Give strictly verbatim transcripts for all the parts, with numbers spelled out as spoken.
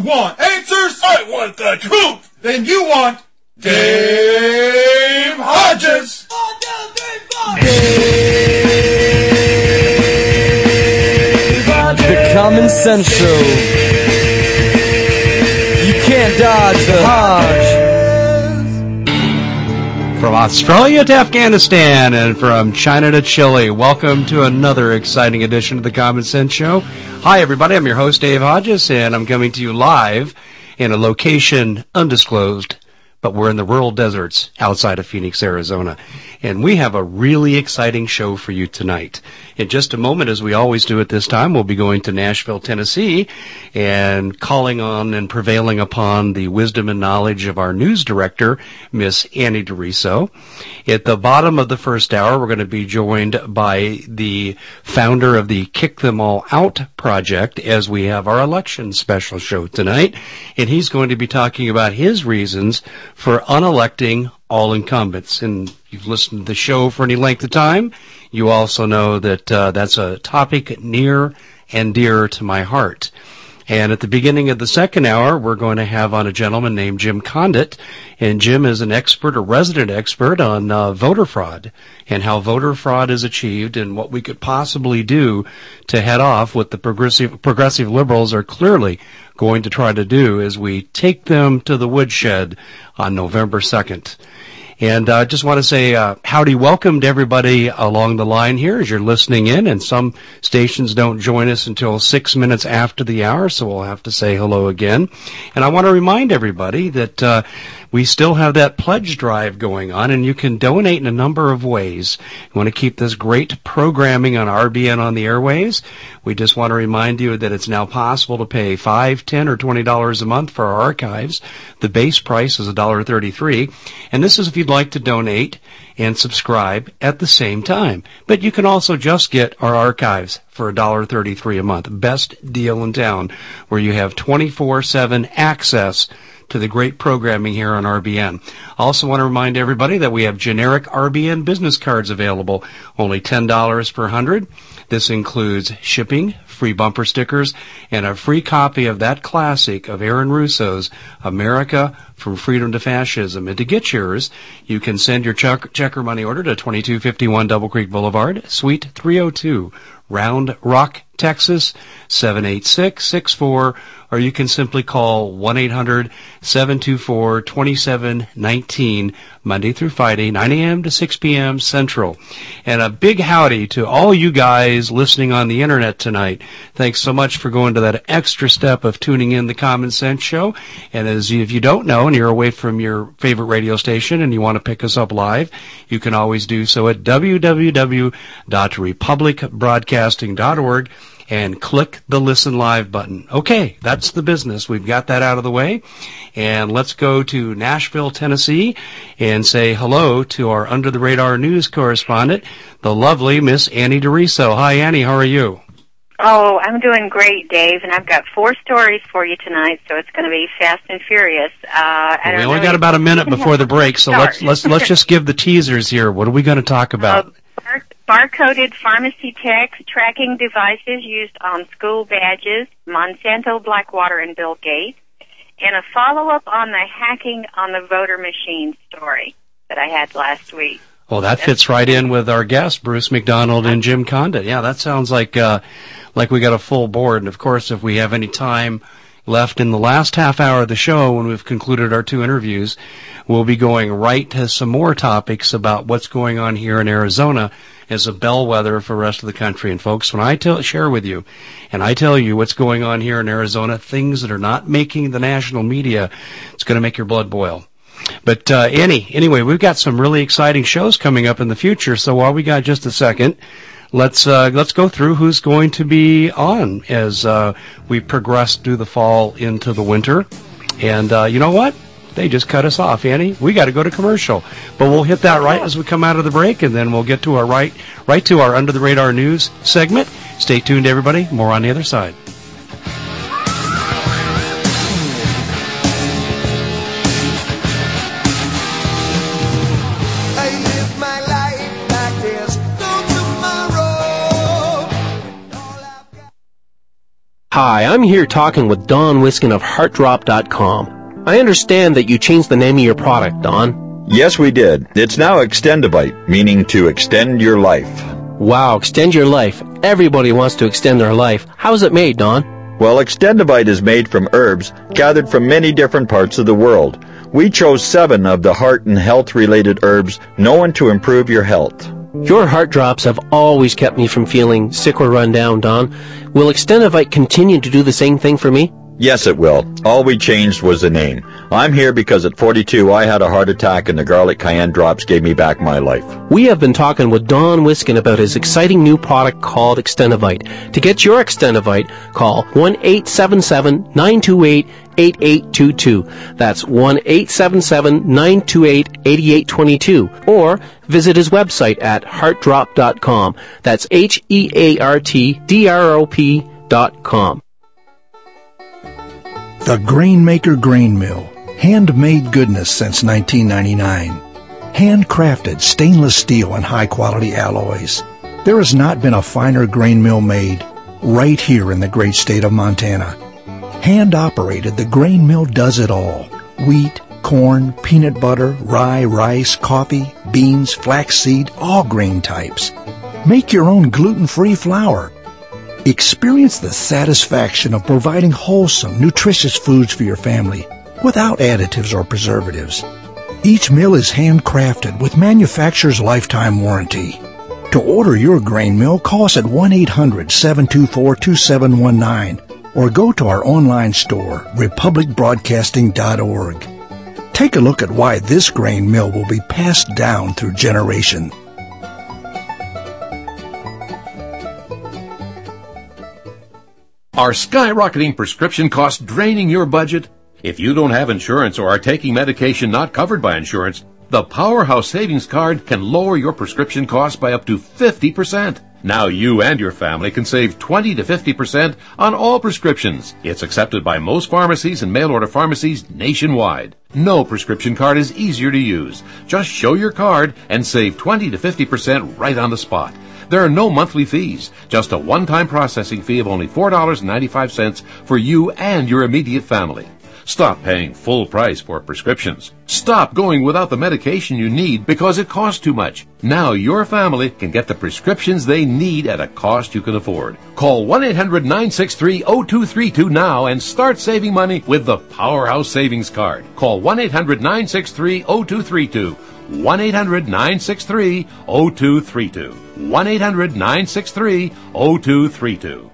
want answers? I want the truth. Then you want Dave Hodges. Dave Hodges. The Common Sense Show. You can't dodge the Hodge. From Australia to Afghanistan and from China to Chile, welcome to another exciting edition of the Common Sense Show. Hi, everybody. I'm your host, Dave Hodges, and I'm coming to you live in a location undisclosed, but we're in the rural deserts outside of Phoenix, Arizona. And we have a really exciting show for you tonight. In just a moment, as we always do at this time, we'll be going to Nashville, Tennessee, and calling on and prevailing upon the wisdom and knowledge of our news director, Miss Annie DeRiso. At the bottom of the first hour, we're going to be joined by the founder of the Kick Them All Out project, as we have our election special show tonight. And he's going to be talking about his reasons for unelecting all incumbents. And you've listened to the show for any length of time, you also know that uh, that's a topic near and dear to my heart. And at the beginning of the second hour, we're going to have on a gentleman named Jim Condit. And Jim is an expert, a resident expert on uh, voter fraud and how voter fraud is achieved and what we could possibly do to head off what the progressive, progressive liberals are clearly going to try to do as we take them to the woodshed on November second. And I uh, just want to say uh, howdy, welcome to everybody along the line here as you're listening in. And some stations don't join us until six minutes after the hour, so we'll have to say hello again. And I want to remind everybody that uh, we still have that pledge drive going on, and you can donate in a number of ways. You want to keep this great programming on R B N on the airways. We just want to remind you that it's now possible to pay five, ten, or twenty dollars a month for our archives. The base price is one dollar and thirty-three cents, and this is if you'd like to donate and subscribe at the same time. But you can also just get our archives for one dollar and thirty-three cents a month. Best deal in town, where you have twenty-four seven access to the great programming here on R B N. I also want to remind everybody that we have generic R B N business cards available, only ten dollars per one hundred. This includes shipping, free bumper stickers, and a free copy of that classic of Aaron Russo's America from Freedom to Fascism. And to get yours, you can send your check, check or money order to twenty-two fifty-one Double Creek Boulevard, Suite three oh two, Round Rock, Texas, seven eight six six four, or you can simply call one eight hundred seven two four two seven one nine, Monday through Friday, nine a.m. to six p.m. Central. And a big howdy to all you guys listening on the internet tonight. Thanks so much for going to that extra step of tuning in the Common Sense Show. And as you, if you don't know and you're away from your favorite radio station and you want to pick us up live, you can always do so at w w w dot republic broadcasting dot org. And click the Listen Live button. Okay, that's the business. We've got that out of the way. And let's go to Nashville, Tennessee, and say hello to our Under the Radar news correspondent, the lovely Miss Annie DeRiso. Hi, Annie. How are you? Oh, I'm doing great, Dave, and I've got four stories for you tonight, so it's going to be fast and furious. Uh, I well, don't we only know got about a minute before the break, so let's let's let's just give the teasers here. What are we going to talk about? Uh, bar- Bar-coded pharmacy tax tracking devices used on school badges, Monsanto, Blackwater, and Bill Gates, and a follow-up on the hacking on the voter machine story that I had last week. Well, that fits right in with our guests, Bruce McDonald and Jim Condit. Yeah, that sounds like uh, like we got a full board. And, of course, if we have any time left in the last half hour of the show when we've concluded our two interviews, we'll be going right to some more topics about what's going on here in Arizona as a bellwether for the rest of the country. And, folks, when I tell, share with you and I tell you what's going on here in Arizona, things that are not making the national media, it's going to make your blood boil. But, uh, Annie, anyway, we've got some really exciting shows coming up in the future, so while we got just a second, let's uh, let's go through who's going to be on as uh, we progress through the fall into the winter. And uh, you know what? They just cut us off, Annie. We got to go to commercial. But we'll hit that right as we come out of the break, and then we'll get to our right, right to our Under the Radar news segment. Stay tuned, everybody. More on the other side. Hi, I'm here talking with Don Wiskin of heart drop dot com. I understand that you changed the name of your product, Don. Yes, we did. It's now Extendivite, meaning to extend your life. Wow, extend your life. Everybody wants to extend their life. How is it made, Don? Well, Extendivite is made from herbs gathered from many different parts of the world. We chose seven of the heart and health-related herbs known to improve your health. Your heart drops have always kept me from feeling sick or run down, Don. Will Extendivite continue to do the same thing for me? Yes, it will. All we changed was the name. I'm here because at forty-two I had a heart attack and the garlic cayenne drops gave me back my life. We have been talking with Don Wiskin about his exciting new product called Extendivite. To get your Extendivite, call one eight seven seven, nine two eight, eight eight two two. That's one eight seven seven, nine two eight, eight eight two two. Or visit his website at heart drop dot com. That's H E A R T D R O P dot com. The Grainmaker Grain Mill. Handmade goodness since nineteen ninety-nine. Handcrafted stainless steel and high-quality alloys. There has not been a finer grain mill made right here in the great state of Montana. Hand-operated, the grain mill does it all. Wheat, corn, peanut butter, rye, rice, coffee, beans, flaxseed, all grain types. Make your own gluten-free flour. Experience the satisfaction of providing wholesome, nutritious foods for your family without additives or preservatives. Each mill is handcrafted with manufacturer's lifetime warranty. To order your grain mill, call us at one eight hundred, seven two four, two seven one nine or go to our online store, republic broadcasting dot org. Take a look at why this grain mill will be passed down through generations. Are skyrocketing prescription costs draining your budget? If you don't have insurance or are taking medication not covered by insurance, the Powerhouse Savings Card can lower your prescription costs by up to fifty percent. Now you and your family can save twenty to fifty percent on all prescriptions. It's accepted by most pharmacies and mail-order pharmacies nationwide. No prescription card is easier to use. Just show your card and save twenty to fifty percent right on the spot. There are no monthly fees, just a one-time processing fee of only four dollars and ninety-five cents for you and your immediate family. Stop paying full price for prescriptions. Stop going without the medication you need because it costs too much. Now your family can get the prescriptions they need at a cost you can afford. Call one eight hundred, nine six three, zero two three two now and start saving money with the Powerhouse Savings Card. Call one eight hundred, nine six three, zero two three two. one eight hundred, nine six three, zero two three two. one eight hundred, nine six three, zero two three two.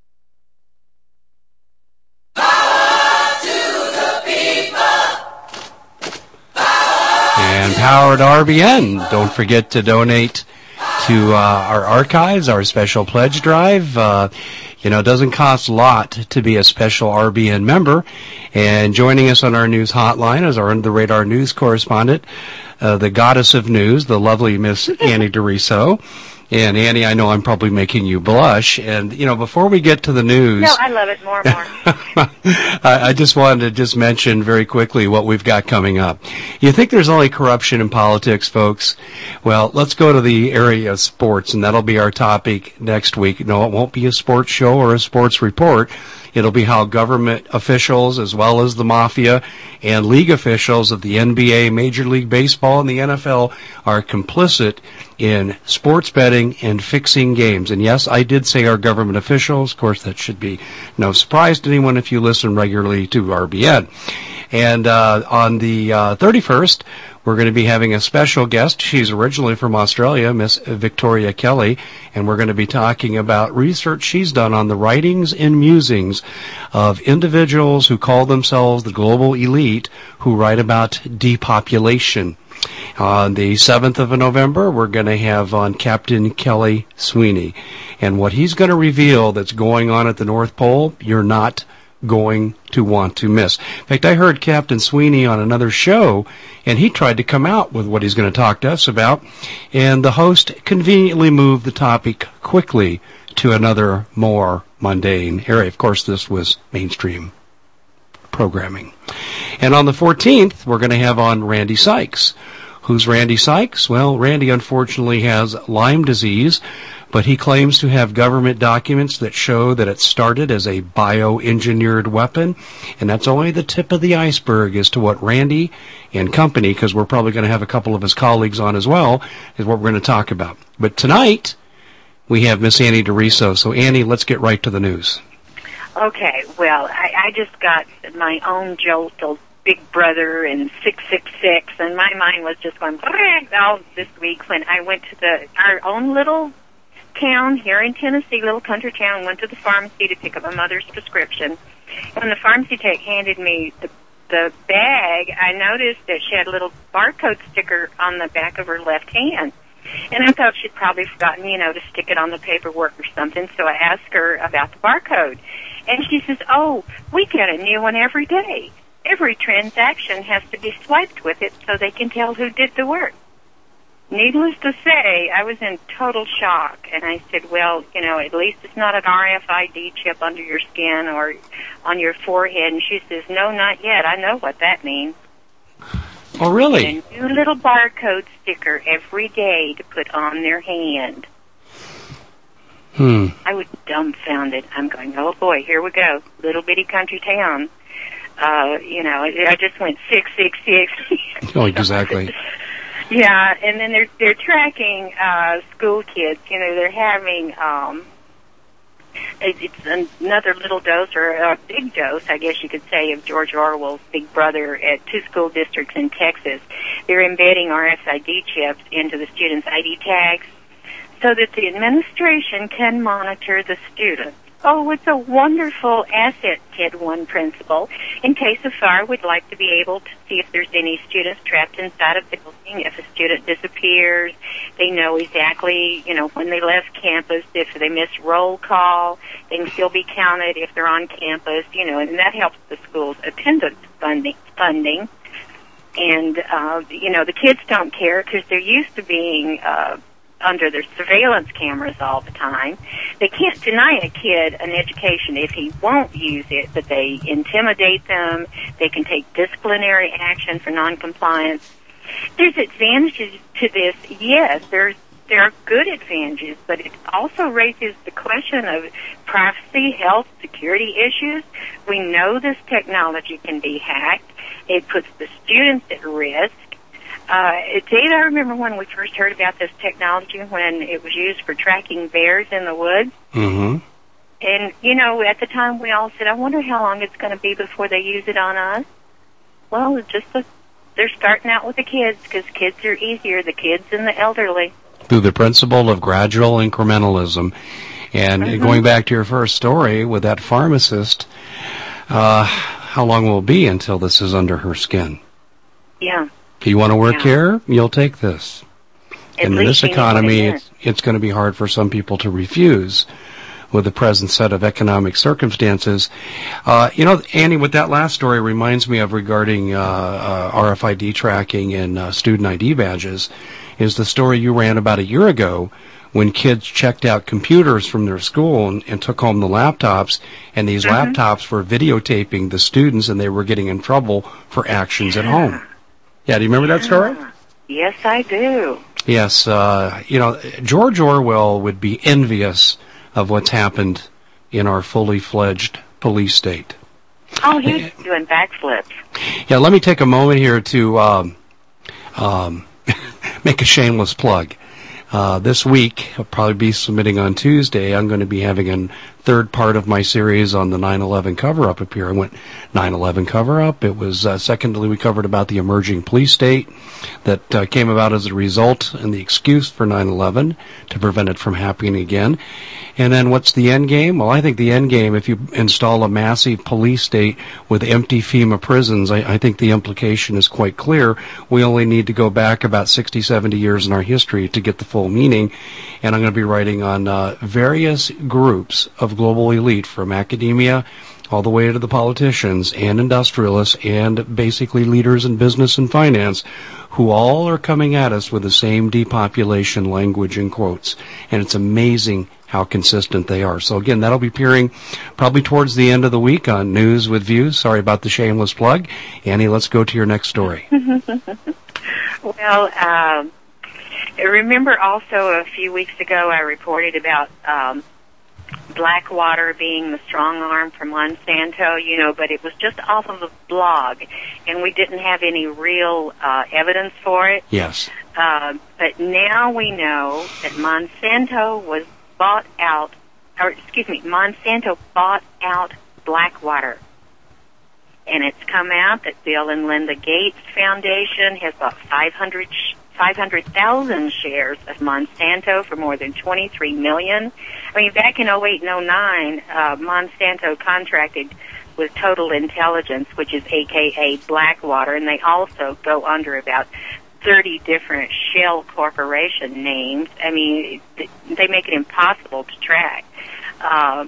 And power to R B N. Don't forget to donate to uh, our archives, our special pledge drive. Uh, you know, it doesn't cost a lot to be a special R B N member. And joining us on our news hotline is our under-the-radar news correspondent, uh, the goddess of news, the lovely Miss Annie DeRiso. And Annie, I know I'm probably making you blush. And, you know, before we get to the news... No, I love it more and more. I, I just wanted to just mention very quickly what we've got coming up. You think there's only corruption in politics, folks? Well, let's go to the area of sports, and that'll be our topic next week. No, it won't be a sports show or a sports report. It'll be how government officials, as well as the mafia and league officials of the N B A, Major League Baseball, and the N F L are complicit in sports betting and fixing games. And yes, I did say our government officials. Of course, that should be no surprise to anyone if you listen regularly to R B N. And uh, on the uh, thirty-first, we're going to be having a special guest. She's originally from Australia, Miss Victoria Kelly, and we're going to be talking about research she's done on the writings and musings of individuals who call themselves the global elite who write about depopulation. On the seventh of November, we're going to have on Captain Kelly Sweeney. And what he's going to reveal that's going on at the North Pole, you're not going to want to miss. In fact, I heard Captain Sweeney on another show, and he tried to come out with what he's going to talk to us about, and the host conveniently moved the topic quickly to another more mundane area. Of course, this was mainstream programming. And on the fourteenth, we're going to have on Randy Sykes. Who's Randy Sykes? Well, Randy unfortunately has Lyme disease, but he claims to have government documents that show that it started as a bioengineered weapon, and that's only the tip of the iceberg as to what Randy and company, because we're probably going to have a couple of his colleagues on as well, is what we're going to talk about. But tonight, we have Miss Annie DeRiso. So, Annie, let's get right to the news. Okay, well, I, I just got my own jolt of Big Brother and six six six, and my mind was just going all this week when I went to the our own little town here in Tennessee, little country town, went to the pharmacy to pick up my mother's prescription. When the pharmacy tech handed me the, the bag, I noticed that she had a little barcode sticker on the back of her left hand. And I thought she'd probably forgotten, you know, to stick it on the paperwork or something, so I asked her about the barcode. And she says, oh, we get a new one every day. Every transaction has to be swiped with it so they can tell who did the work. Needless to say, I was in total shock, and I said, well, you know, at least it's not an R F I D chip under your skin or on your forehead. And she says, no, not yet. I know what that means. Oh, really? Get a new little barcode sticker every day to put on their hand. Hmm. I was dumbfounded. I'm going, oh, boy, here we go. Little bitty country town. Uh, you know, I just went six six six. Oh, exactly. Yeah, and then they're they're tracking uh, school kids. You know, they're having um, it's another little dose or a big dose, I guess you could say, of George Orwell's Big Brother at two school districts in Texas. They're embedding R F I D chips into the students' I D tags so that the administration can monitor the students. Oh, it's a wonderful asset, Kid One principle. In case of fire, we'd like to be able to see if there's any students trapped inside a building. If a student disappears, they know exactly, you know, when they left campus. If they miss roll call, they can still be counted if they're on campus, you know, and that helps the school's attendance funding. funding. And, uh, you know, the kids don't care because they're used to being uh under their surveillance cameras all the time. They can't deny a kid an education if he won't use it, but they intimidate them. They can take disciplinary action for noncompliance. There's advantages to this, yes. There's there are good advantages, but it also raises the question of privacy, health, security issues. We know this technology can be hacked. It puts the students at risk. Uh, Dave, I remember when we first heard about this technology when it was used for tracking bears in the woods. Mm-hmm. And, you know, at the time we all said, I wonder how long it's going to be before they use it on us. Well, it's just a, they're starting out with the kids because kids are easier, the kids and the elderly. Through the principle of gradual incrementalism. And mm-hmm. going back to your first story with that pharmacist, uh, how long will it be until this is under her skin? Yeah. If you want to work yeah. here, you'll take this. At and in this economy, it's, it's going to be hard for some people to refuse with the present set of economic circumstances. Uh, you know, Annie, what that last story reminds me of regarding uh, uh, R F I D tracking and uh, student I D badges is the story you ran about a year ago when kids checked out computers from their school and, and took home the laptops, and these mm-hmm. laptops were videotaping the students, and they were getting in trouble for actions at home. Yeah, do you remember that story? Yes, I do. Yes, uh, you know, George Orwell would be envious of what's happened in our fully fledged police state. Oh, he's doing backflips. Yeah, let me take a moment here to um, um, make a shameless plug. Uh, this week, I'll probably be submitting on Tuesday, I'm going to be having a third part of my series on the nine eleven cover-up appear. I went nine eleven cover-up. It was, uh, secondly, we covered about the emerging police state that uh, came about as a result and the excuse for nine eleven to prevent it from happening again. And then what's the end game? Well, I think the end game, if you install a massive police state with empty FEMA prisons, I, I think the implication is quite clear. We only need to go back about sixty, seventy years in our history to get the full meaning. And I'm going to be writing on uh, various groups of global elite, from academia all the way to the politicians and industrialists and basically leaders in business and finance, who all are coming at us with the same depopulation language in quotes. And it's amazing how consistent they are. So again, that'll be appearing probably towards the end of the week on News with Views. Sorry about the shameless plug. Annie, let's go to your next story. Well, um, remember also a few weeks ago I reported about um, Blackwater being the strong arm for Monsanto, you know, but it was just off of a blog, and we didn't have any real uh, evidence for it. Yes. Uh, but now we know that Monsanto was bought out, or excuse me, Monsanto bought out Blackwater. And it's come out that Bill and Linda Gates Foundation has bought five hundred thousand shares of Monsanto for more than twenty-three million dollars. I mean, back in oh eight and oh nine, uh, Monsanto contracted with Total Intelligence, which is A K A Blackwater, and they also go under about thirty different shell corporation names. I mean, they make it impossible to track. Uh,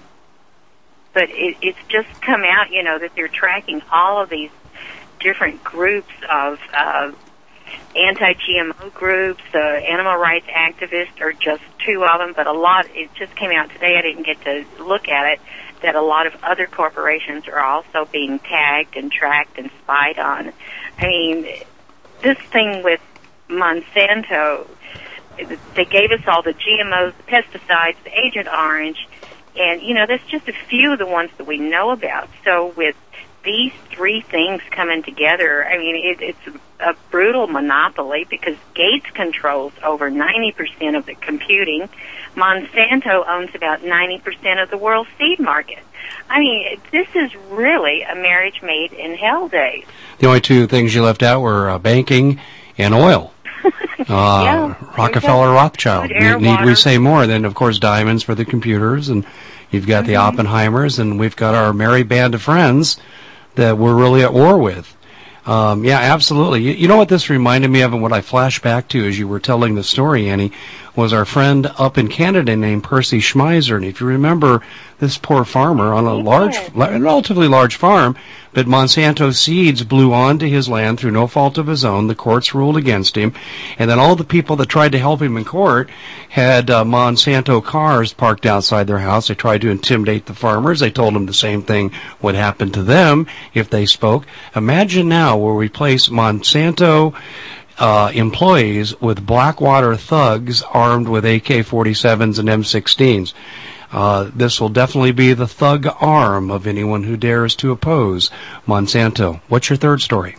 but it, it's just come out, you know, that they're tracking all of these different groups of uh, anti-G M O groups. The uh, animal rights activists are just two of them, but a lot, it just came out today, I didn't get to look at it, that a lot of other corporations are also being tagged and tracked and spied on. I mean, this thing with Monsanto, they gave us all the G M Os, the pesticides, the Agent Orange, and, you know, that's just a few of the ones that we know about. So with these three things coming together, I mean, it, it's a brutal monopoly because Gates controls over ninety percent of the computing. Monsanto owns about ninety percent of the world's seed market. I mean, this is really a marriage made in hell days. The only two things you left out were uh, banking and oil. uh, yeah, Rockefeller, Rothschild. Air, Need, need we water. say more? Then, of course, diamonds for the computers, and you've got mm-hmm. the Oppenheimers, and we've got our merry band of friends that we're really at war with. Um, yeah, absolutely. You, you know what this reminded me of, and what I flashed back to as you were telling the story, Annie, was our friend up in Canada named Percy Schmeiser. And if you remember, this poor farmer on a large, relatively large farm, but Monsanto seeds blew onto his land through no fault of his own. The courts ruled against him. And then all the people that tried to help him in court had uh, Monsanto cars parked outside their house. They tried to intimidate the farmers. They told them the same thing would happen to them if they spoke. Imagine now where we place Monsanto Uh, employees with Blackwater thugs armed with A K forty-sevens and M sixteens. Uh, this will definitely be the thug arm of anyone who dares to oppose Monsanto. What's your third story?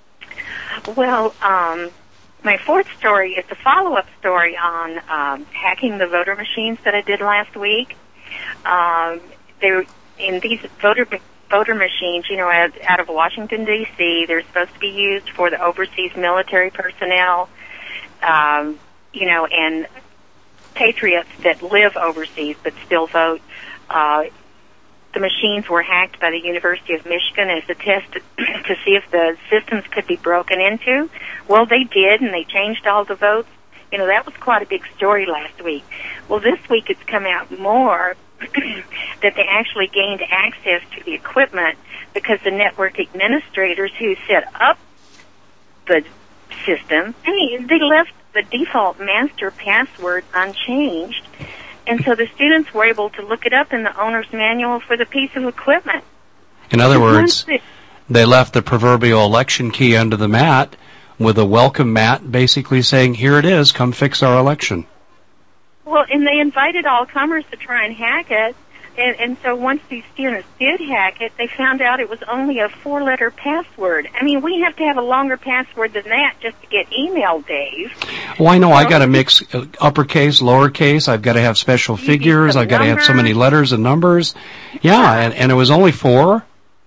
Well, um, my fourth story is a follow-up story on um, hacking the voter machines that I did last week. Um, they in these voter voter machines, you know, out, out of Washington, D C, they're supposed to be used for the overseas military personnel, um, you know, and patriots that live overseas but still vote. Uh, the machines were hacked by the University of Michigan as a test to, to see if the systems could be broken into. Well, they did, and they changed all the votes. You know, that was quite a big story last week. Well, this week it's come out more that they actually gained access to the equipment because the network administrators who set up the system, I mean, they left the default master password unchanged, and so the students were able to look it up in the owner's manual for the piece of equipment. In other words, they left the proverbial election key under the mat with a welcome mat basically saying, here it is, come fix our election. Well, and they invited all comers to try and hack it, and, and so once these students did hack it, they found out it was only a four-letter password. I mean, we have to have a longer password than that just to get email, Dave. Well, I know. I got to mix uppercase, lowercase. I've got to have special figures. I've got to have so many letters and numbers. Yeah, yeah. And, and it was only four?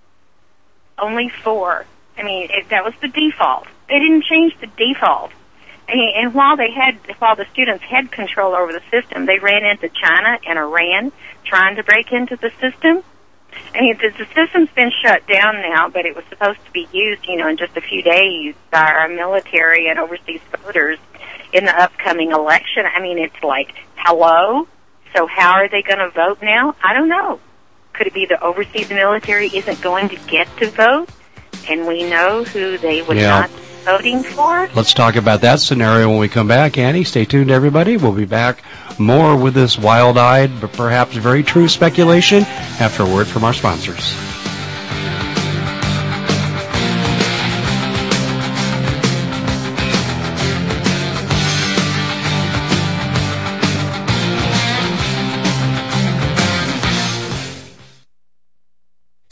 Only four. I mean, it, that was the default. They didn't change the default. And while they had, while the students had control over the system, they ran into China and Iran trying to break into the system. I mean, the, the system's been shut down now, but it was supposed to be used, you know, in just a few days by our military and overseas voters in the upcoming election. I mean, it's like, hello? So how are they going to vote now? I don't know. Could it be the overseas military isn't going to get to vote, and we know who they would yeah. not voting for? Let's talk about that scenario when we come back. Annie, stay tuned, everybody. We'll be back more with this wild-eyed but perhaps very true speculation after a word from our sponsors.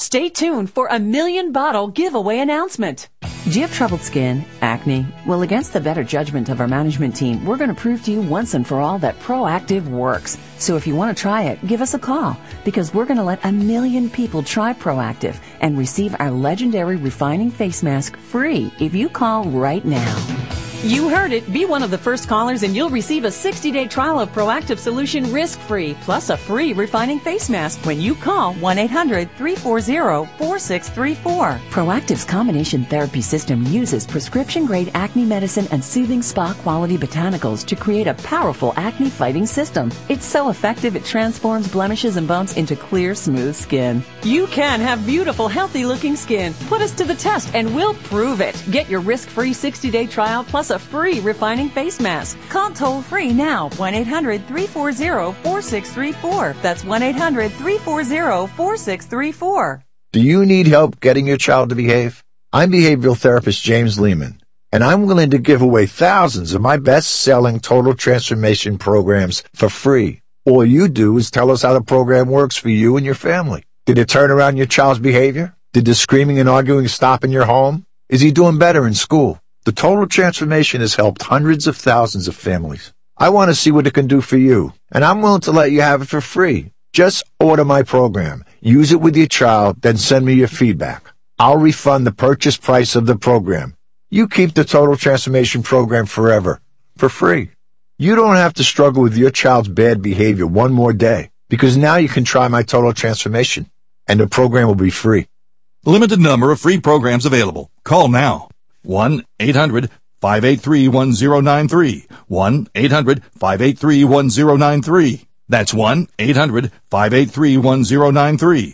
Stay tuned for a million bottle giveaway announcement. Do you have troubled skin, acne? Well, against the better judgment of our management team, we're going to prove to you once and for all that Proactiv works. So if you want to try it, give us a call, because we're going to let a million people try Proactiv and receive our legendary refining face mask free if you call right now. You heard it. Be one of the first callers and you'll receive a sixty-day trial of Proactiv solution risk-free, plus a free refining face mask when you call one eight hundred three four zero four six three four. Proactiv's combination therapy system uses prescription-grade acne medicine and soothing spa-quality botanicals to create a powerful acne-fighting system. It's so effective it transforms blemishes and bumps into clear, smooth skin. You can have beautiful, healthy-looking skin. Put us to the test and we'll prove it. Get your risk-free sixty-day trial plus a free refining face mask. Call toll-free now, one eight hundred three four zero four six three four. That's one eight hundred three four zero four six three four. Do you need help getting your child to behave? I'm behavioral therapist James Lehman, and I'm willing to give away thousands of my best-selling total transformation programs for free. All you do is tell us how the program works for you and your family. Did it turn around your child's behavior? Did the screaming and arguing stop in your home? Is he doing better in school? The Total Transformation has helped hundreds of thousands of families. I want to see what it can do for you, and I'm willing to let you have it for free. Just order my program, use it with your child, then send me your feedback. I'll refund the purchase price of the program. You keep the Total Transformation program forever, for free. You don't have to struggle with your child's bad behavior one more day, because now you can try my Total Transformation, and the program will be free. Limited number of free programs available. Call now. one eight hundred five eight three one zero nine three. one eight hundred five eight three one zero nine three. That's one eight hundred five eight three one zero nine three.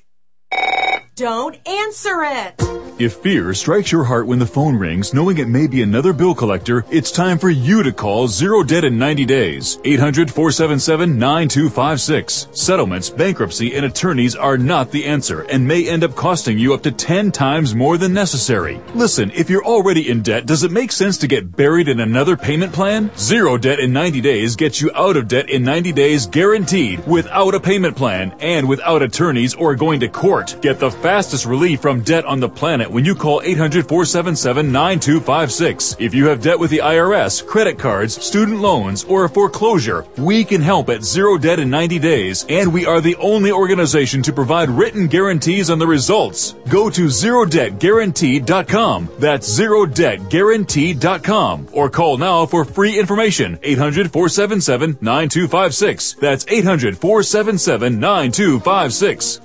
Don't answer it. If fear strikes your heart when the phone rings, knowing it may be another bill collector, it's time for you to call Zero Debt in ninety days. eight hundred four seven seven nine two five six. Settlements, bankruptcy, and attorneys are not the answer and may end up costing you up to ten times more than necessary. Listen, if you're already in debt, does it make sense to get buried in another payment plan? Zero Debt in ninety days gets you out of debt in ninety days guaranteed, without a payment plan and without attorneys or going to court. Get the fastest relief from debt on the planet when you call eight hundred four seven seven nine two five six. If you have debt with the I R S, credit cards, student loans, or a foreclosure, we can help at Zero Debt in ninety days, and we are the only organization to provide written guarantees on the results. Go to zero debt guaranteed dot com. That's zero debt guaranteed dot com. Or call now for free information. eight hundred four seven seven nine two five six. That's eight hundred four seven seven nine two five six.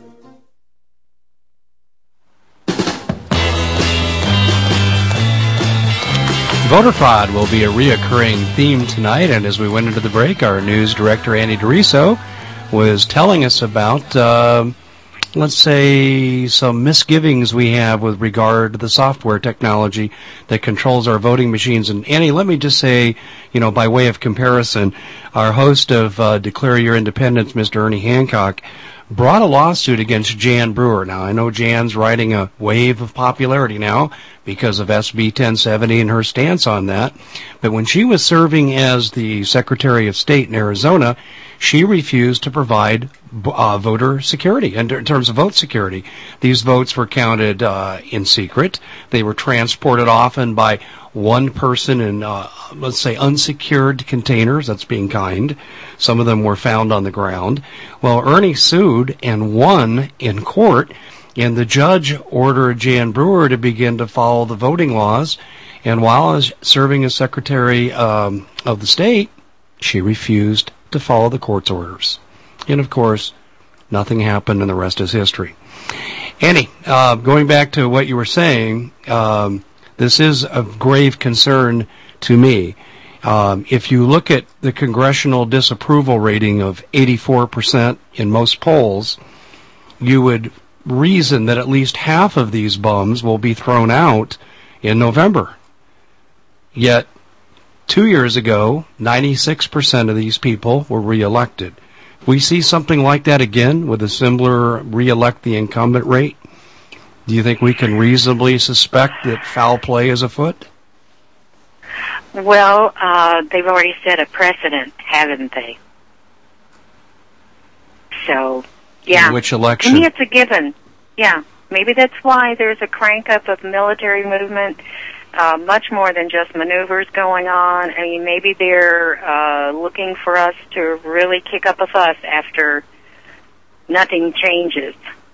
Voter fraud will be a reoccurring theme tonight, and as we went into the break, our news director, Andy DeRiso, was telling us about, uh, let's say, some misgivings we have with regard to the software technology that controls our voting machines. And Andy, let me just say, you know, by way of comparison, our host of uh, Declare Your Independence, Mister Ernie Hancock, brought a lawsuit against Jan Brewer. Now, I know Jan's riding a wave of popularity now because of S B ten seventy and her stance on that. But when she was serving as the Secretary of State in Arizona, she refused to provide uh, voter security, in terms of vote security. These votes were counted uh, in secret. They were transported often by one person in, uh, let's say, unsecured containers. That's being kind. Some of them were found on the ground. Well, Ernie sued and won in court, and the judge ordered Jan Brewer to begin to follow the voting laws. And while I was serving as Secretary um, of the State, she refused to follow the court's orders. And, of course, nothing happened, and the rest is history. Annie, uh, going back to what you were saying, um, this is of grave concern to me. Um, if you look at the congressional disapproval rating of eighty-four percent in most polls, you would reason that at least half of these bums will be thrown out in November. Yet, two years ago, ninety-six percent of these people were reelected. If we see something like that again with a similar reelect the incumbent rate, do you think we can reasonably suspect that foul play is afoot? Well, uh, they've already set a precedent, haven't they? So, yeah. In which election? To me, it's a given. Yeah. maybe that's why there's a crank up of military movement, uh, much more than just maneuvers going on. I mean, maybe they're uh, looking for us to really kick up a fuss after nothing changes.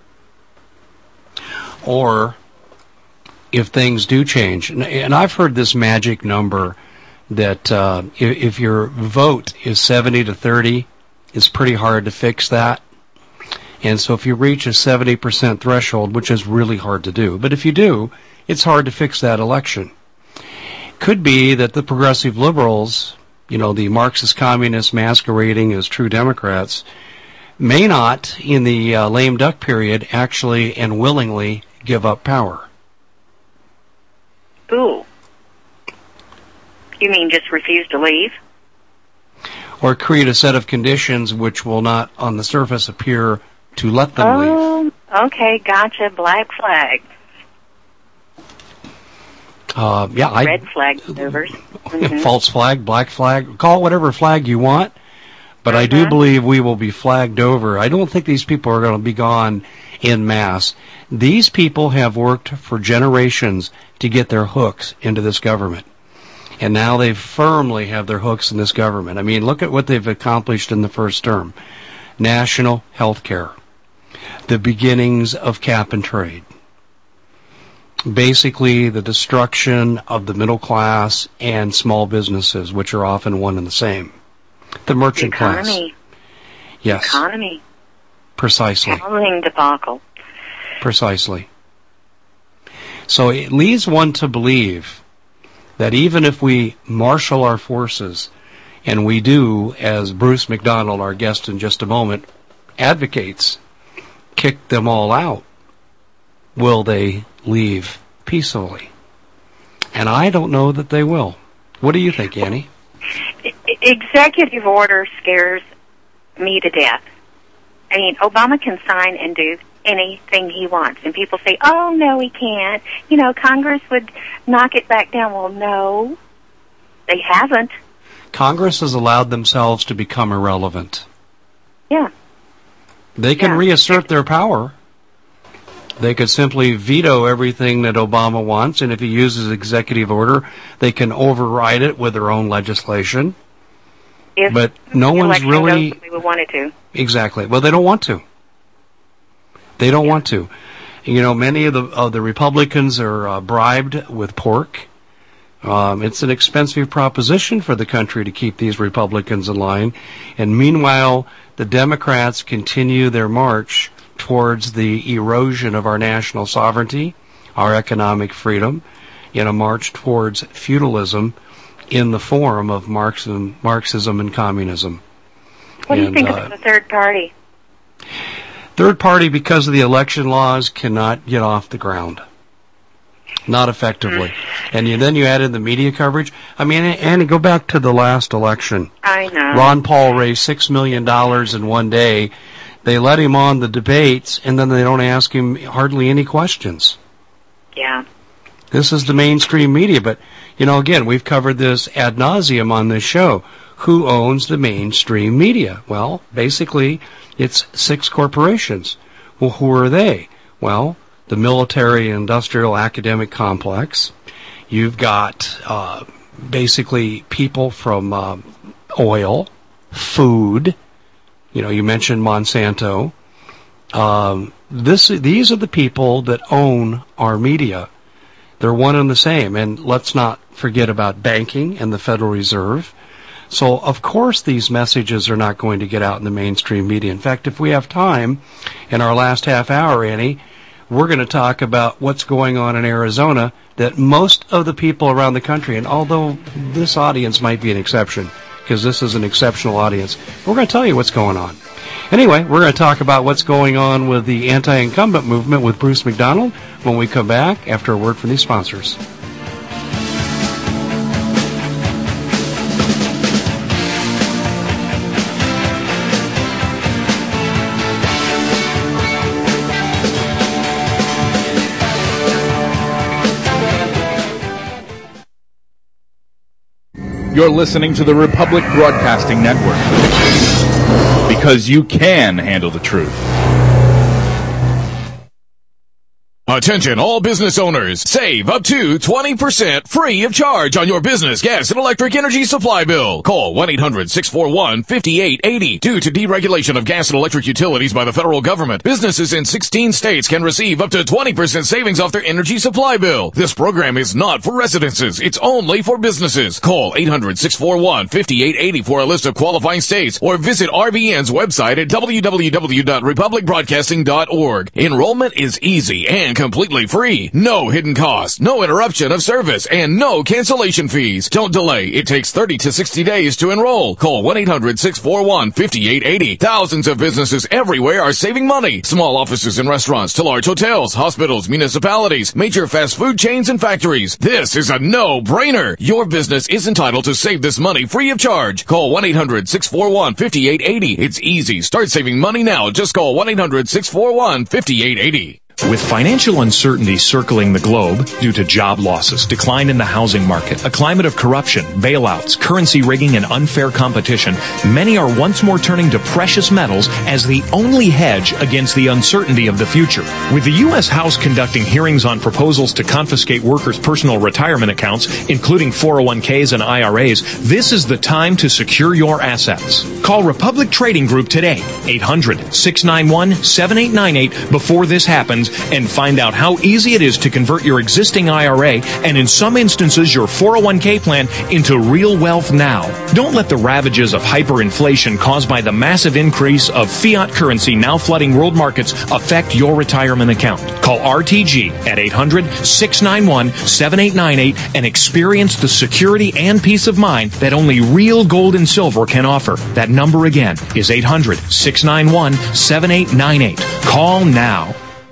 Or if things do change, and I've heard this magic number that uh, if, if your vote is seventy to thirty, it's pretty hard to fix that. And so if you reach a seventy percent threshold, which is really hard to do, but if you do, it's hard to fix that election. Could be that the progressive liberals, you know, the Marxist communists masquerading as true Democrats, may not, in the uh, lame duck period, actually and willingly give up power. Ooh. You mean just refuse to leave? Or create a set of conditions which will not, on the surface, appear to let them oh, leave. Oh, okay, gotcha. Black flag. Uh, yeah, I, Red flag maneuvers. Mm-hmm. False flag, black flag, call it whatever flag you want. But uh-huh. I do believe we will be flagged over. I don't think these people are going to be gone en masse. These people have worked for generations to get their hooks into this government. And now they firmly have their hooks in this government. I mean, look at what they've accomplished in the first term. National health care. The beginnings of cap and trade. Basically, the destruction of the middle class and small businesses, which are often one and the same. The merchant the economy. class. Yes. Economy. Precisely. Housing debacle. Precisely. So it leads one to believe that even if we marshal our forces, and we do, as Bruce McDonald, our guest in just a moment, advocates, kick them all out, will they leave peacefully? And I don't know that they will. What do you think, Annie? Executive order scares me to death. I mean, Obama can sign and do anything he wants. And people say, oh, no, he can't. You know, Congress would knock it back down. Well, no, they haven't. Congress has allowed themselves to become irrelevant. Yeah. They can yeah. reassert their power. They could simply veto everything that Obama wants, and if he uses executive order, they can override it with their own legislation. If but no one's really... We would want it to. Exactly. Well, they don't want to. They don't yeah. want to. You know, many of the of the Republicans are uh, bribed with pork. Um, it's an expensive proposition for the country to keep these Republicans in line. And meanwhile, the Democrats continue their march towards the erosion of our national sovereignty, our economic freedom, in a march towards feudalism in the form of Marxism, Marxism and communism. What do you and, think uh, of the third party? Third party, because of the election laws, cannot get off the ground. Not effectively. Mm. And you, then you add in the media coverage. I mean, Annie, go back to the last election. I know. Ron Paul raised six million dollars in one day. They let him on the debates, and then they don't ask him hardly any questions. Yeah. This is the mainstream media. But, you know, again, we've covered this ad nauseum on this show. Who owns the mainstream media? Well, basically, it's six corporations. Well, who are they? Well, the military, industrial, academic complex. You've got uh, basically people from uh, oil, food. You know, you mentioned Monsanto. Um, this, these are the people that own our media. They're one and the same. And let's not forget about banking and the Federal Reserve. So, of course, these messages are not going to get out in the mainstream media. In fact, if we have time in our last half hour, Annie, we're going to talk about what's going on in Arizona that most of the people around the country, and although this audience might be an exception, because this is an exceptional audience, we're going to tell you what's going on. Anyway, we're going to talk about what's going on with the anti-incumbent movement with Bruce McDonald when we come back after a word from these sponsors. You're listening to the Republic Broadcasting Network. Because you can handle the truth. Attention all business owners. Save up to twenty percent free of charge on your business gas and electric energy supply bill. Call one eight hundred six four one five eight eight zero. Due to deregulation of gas and electric utilities by the federal government, businesses in sixteen states can receive up to twenty percent savings off their energy supply bill. This program is not for residences. It's only for businesses. Call eight hundred six four one five eight eight zero for a list of qualifying states or visit R B N's website at w w w dot republic broadcasting dot org. Enrollment is easy and completely free. No hidden costs, no interruption of service, and no cancellation fees. Don't delay. It takes thirty to sixty days to enroll. Call one eight hundred six four one five eight eight zero. Thousands of businesses everywhere are saving money. Small offices and restaurants to large hotels, hospitals, municipalities, major fast food chains, and factories. This is a no-brainer. Your business is entitled to save this money free of charge. Call one eight hundred six four one five eight eight zero. It's easy. Start saving money now. Just call one eight hundred six four one five eight eight zero. With financial uncertainty circling the globe due to job losses, decline in the housing market, a climate of corruption, bailouts, currency rigging, and unfair competition, many are once more turning to precious metals as the only hedge against the uncertainty of the future. With the U S House conducting hearings on proposals to confiscate workers' personal retirement accounts, including four oh one k's and I R As, this is the time to secure your assets. Call Republic Trading Group today, eight hundred six nine one seven eight nine eight, before this happens, and find out how easy it is to convert your existing I R A and, in some instances, your four oh one k plan into real wealth now. Don't let the ravages of hyperinflation caused by the massive increase of fiat currency now flooding world markets affect your retirement account. Call R T G at eight hundred six nine one seven eight nine eight and experience the security and peace of mind that only real gold and silver can offer. That number again is eight hundred six nine one seven eight nine eight. Call now.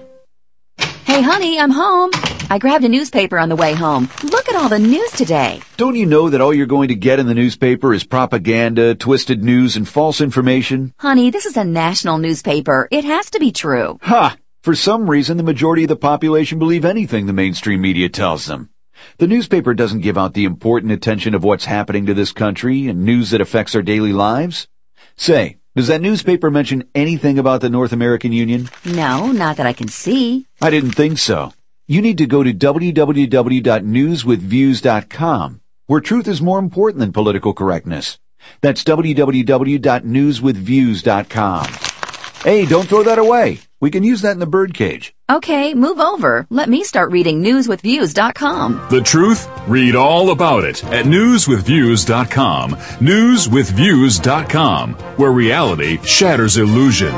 Hey, honey, I'm home. I grabbed a newspaper on the way home. Look at all the news today. Don't you know that all you're going to get in the newspaper is propaganda, twisted news, and false information? Honey, this is a national newspaper. It has to be true. Ha! For some reason, the majority of the population believe anything the mainstream media tells them. The newspaper doesn't give out the important attention of what's happening to this country and news that affects our daily lives. Say, does that newspaper mention anything about the North American Union? No, not that I can see. I didn't think so. You need to go to w w w dot news with views dot com, where truth is more important than political correctness. That's w w w dot news with views dot com. Hey, don't throw that away. We can use that in the birdcage. Okay, move over. Let me start reading news with views dot com. The truth? Read all about it at news with views dot com. news with views dot com, where reality shatters illusion.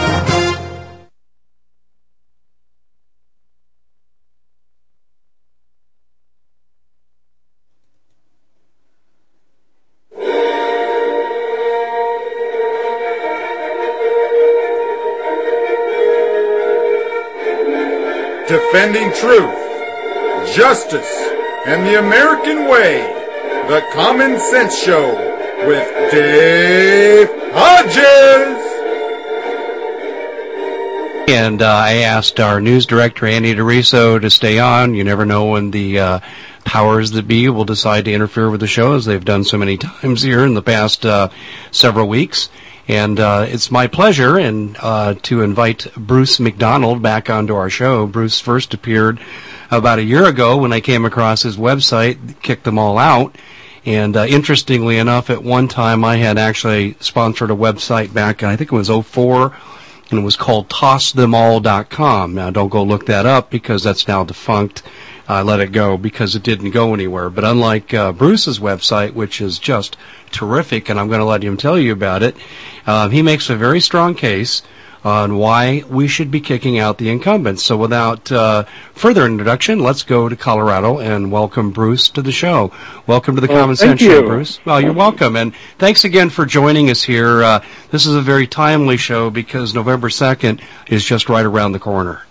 Defending truth, justice, and the American way. The Common Sense Show with Dave Hodges. And uh, I asked our news director, Andy DeRiso, to stay on. You never know when the uh, powers that be will decide to interfere with the show, as they've done so many times here in the past uh, several weeks. And uh, it's my pleasure and uh, to invite Bruce McDonald back onto our show. Bruce first appeared about a year ago when I came across his website, Kicked Them All Out. And uh, interestingly enough, at one time I had actually sponsored a website back, I think it was oh four, and it was called toss them all dot com. Now, don't go look that up because that's now defunct. I let it go because it didn't go anywhere. But unlike uh, Bruce's website, which is just terrific, and I'm going to let him tell you about it, uh, he makes a very strong case on why we should be kicking out the incumbents. So without uh, further introduction, let's go to Colorado and welcome Bruce to the show. Welcome to the well, Common Sense Show, Bruce. Well, you're welcome, and thanks again for joining us here. Uh, this is a very timely show because November second is just right around the corner.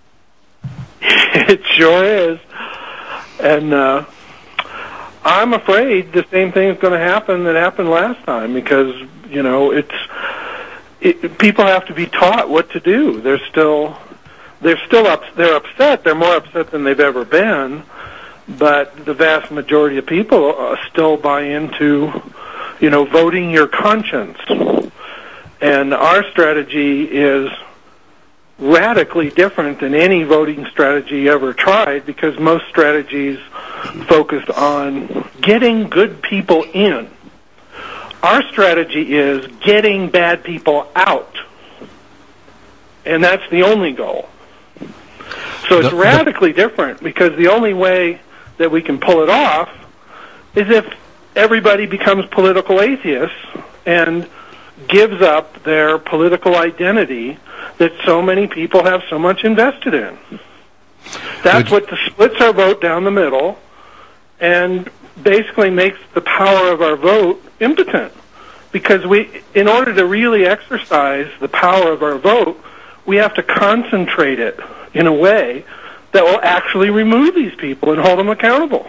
It sure is. And uh, I'm afraid the same thing is going to happen that happened last time because, you know, it's it, people have to be taught what to do. They're still they're still up, they're upset. They're more upset than they've ever been. But the vast majority of people uh, still buy into, you know, voting your conscience. And our strategy is radically different than any voting strategy ever tried, because most strategies focused on getting good people in. Our strategy is getting bad people out. And that's the only goal. So it's radically different, because the only way that we can pull it off is if everybody becomes political atheists and gives up their political identity that so many people have so much invested in. That's what splits our vote down the middle and basically makes the power of our vote impotent. Because we, in order to really exercise the power of our vote, we have to concentrate it in a way that will actually remove these people and hold them accountable.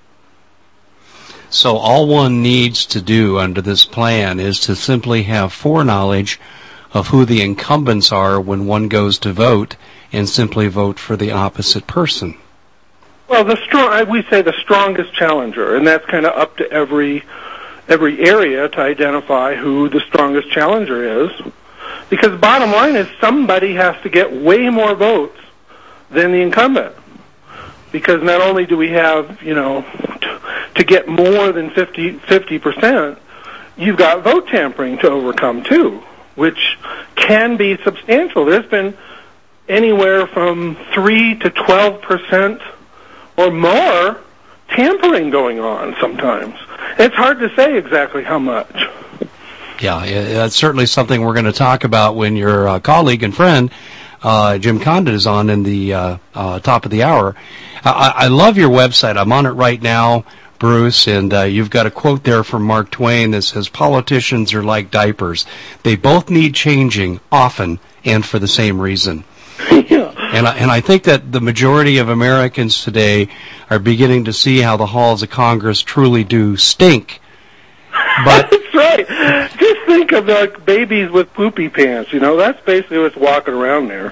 So all one needs to do under this plan is to simply have foreknowledge of who the incumbents are when one goes to vote, and simply vote for the opposite person. Well, the strong, we say the strongest challenger, and that's kind of up to every every area to identify who the strongest challenger is. Because bottom line is somebody has to get way more votes than the incumbent. Because not only do we have, you know, t- to get more than fifty percent, you've got vote tampering to overcome too, which can be substantial. There's been anywhere from three to twelve percent or more tampering going on sometimes. It's hard to say exactly how much. Yeah, that's certainly something we're going to talk about when your uh, colleague and friend, uh, Jim Condit, is on in the uh, uh, top of the hour. I, I love your website. I'm on it right now, Bruce, and uh, you've got a quote there from Mark Twain that says, "Politicians are like diapers. They both need changing often and for the same reason." Yeah. And I, and I think that the majority of Americans today are beginning to see how the halls of Congress truly do stink. But that's right. Just think of like babies with poopy pants. You know, that's basically what's walking around there.